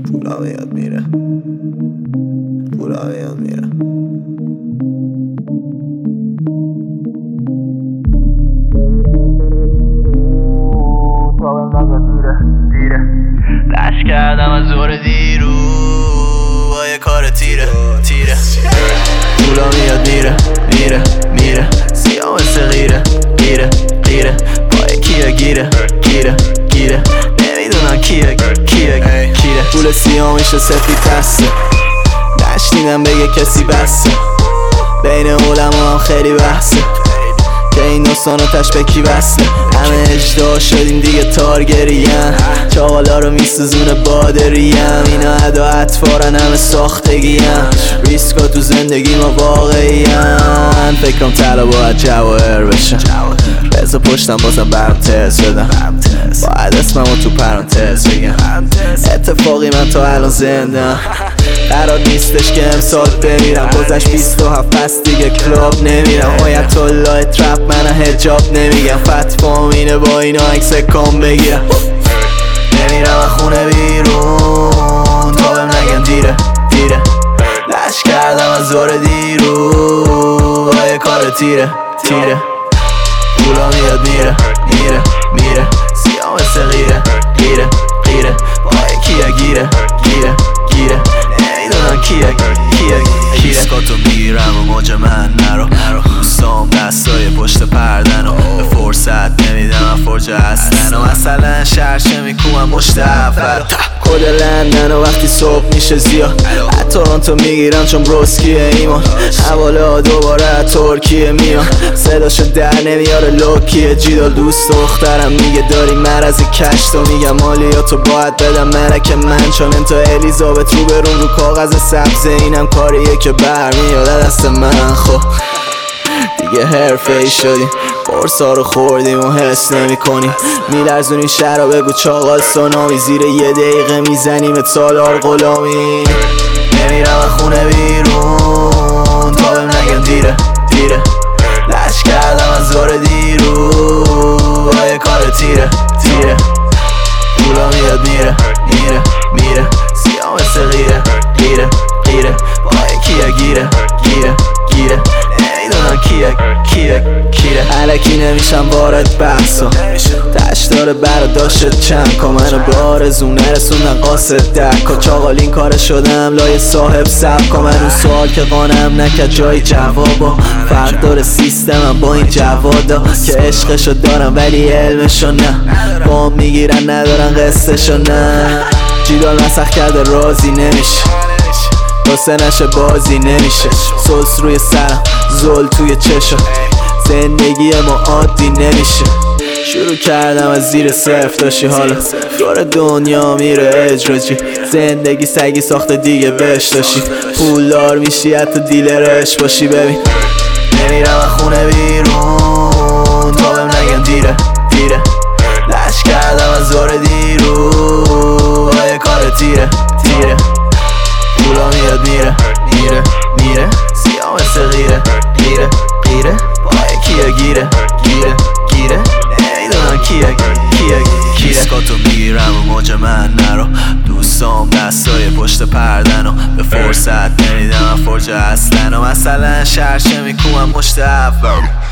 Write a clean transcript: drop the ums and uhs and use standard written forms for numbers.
پولا میاد میره، پولا میاد میره. دشت کردم از زور دیرو با یه کار تیره پولا میاد میره میره میره، سیاه مثل غیره غیره غیره، پای کیه گیره گیره گیره، نمیدونم کیه کیه کیره. پول سیاه میشه سفید دسته، نشنیدم بگه کسی بسته، بین علما هم خیلی بحثه که این داستانو تش به کی وصله. همه اجدا شدیم دیگه تارگریم، چاقالا رو میسوزونه بادریم، اینا ادا اطفارن همه ساختگیم، ریسکا تو زندگی ما واقعیم. فکرم طلا باید جواهر بشن، بزا پشتم بازم برم تز بدم، باید اسممو تو پرانتز بگم. اتفاقی من تا الان زنده، قرار نیستش که امسال بمیرم، گذشت 27 پس دیگه کلاب نمیرم. آیت الله ترپ من هجاب نمیگم، فتوام اینه با اینا عکس کام بگیرم. نمیرم از خونه بیرون تا بهم نگن دیره دیره، لش کردم از زور دیرو با یه کار تیره پولا میاد میره میره میره، سیاه مثل غیره غیره غیره، پای کیه گیره گیره گیره، نمیدونم کیه ریسکاتو میگیرم و موج من نرو، دوستام دستای پشت پردن و به فرصت نمیدم فرجه هستن، و مثلا شرشه میکومم مشت اول کد لندن و وقتی صبح میشه زیاد تورنتو میگیرم چون بروسکیه ایمان، حواله دوباره ترکیه میان، صداشو در نمیاره لوکیه جیدال. دوست دخترم میگه داری مرض کشت و میگم مالیاتو باید بدم ملک من، چون انتا الیزابت رو برون رو کاغذ سبز، اینم کاریه که برمیاد دست من. خب دیگه حرفه ای شدیم، قرصا رو خوردیم و حس نمی کنیم، میلرزونی شهر رو بگو چاقال سونامی، زیر یه دقیقه میزنیم سالار غلامی. نمیرم از خونه بیرون تا بهم نگن دیره دیره، لش کردم از زور دیرو با یه کار تیره پولا میاد میره میره میره، سیاه مثل غیره غیره غیره، پای کیه گیره گیره گیره، نمیدونم کیه علکی نمیشم وارد بحثا، تش داره براداشت چند کا، منو به آرزو نرسوندن قاصد دکا، چاقال این کار شدم لای صاحب سبکا، من اون سوال که قانم نکرد جای جوابا، فرق داره سیستمم با این جوادا که عشقشو دارم ولی علمشو نه، بام میگیرن ندارن قصهشو نه، جیدال مسخ کرده راضی نمیشه، واسه نشه بازی نمیشه، سلس روی سرم زل توی چشم، زندگی ما عادی نمیشه. شروع کردم از زیر صفر داشتی، حالا دور دنیا میره اجراجی، زندگی سگی ساخته دیگه بهش داشتی، پولدار میشی حتی دیلرش باشی. ببین نمیرم از خونه بیرون تا بهم نگن دیره دیره، لش کردم از زور دیرو با یه کار تیره پولا میاد میره میره میره، سیاه مثل غیره غیره غیره، پای کیه گیره گیره گیره، نمیدونم کیه ریسکاتو میگیرم و موج من نرو، دوستام دستای پشت پردن و به فرصت نمیدم فرجه هستن، و مثلا شرشه میکومم مشت اول